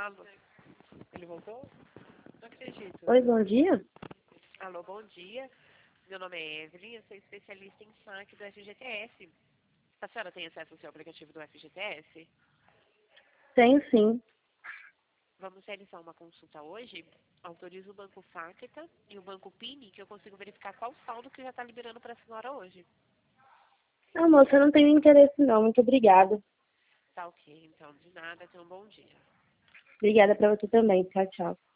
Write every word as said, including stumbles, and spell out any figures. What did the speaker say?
Alô? Ele voltou? Não acredito. Oi, bom dia. Alô, bom dia. Meu nome é Evelyn, eu sou especialista em saque do F G T S. A senhora tem acesso ao seu aplicativo do F G T S? Tenho sim. Vamos realizar uma consulta hoje. Autorizo o Banco Facta e o Banco Pini, que eu consigo verificar qual saldo que já está liberando para a senhora hoje. Ah, moça, eu não tenho interesse não. Muito obrigada. Tá ok, então, de nada. Tenha um bom dia. Obrigada pra você também. Tchau, tchau.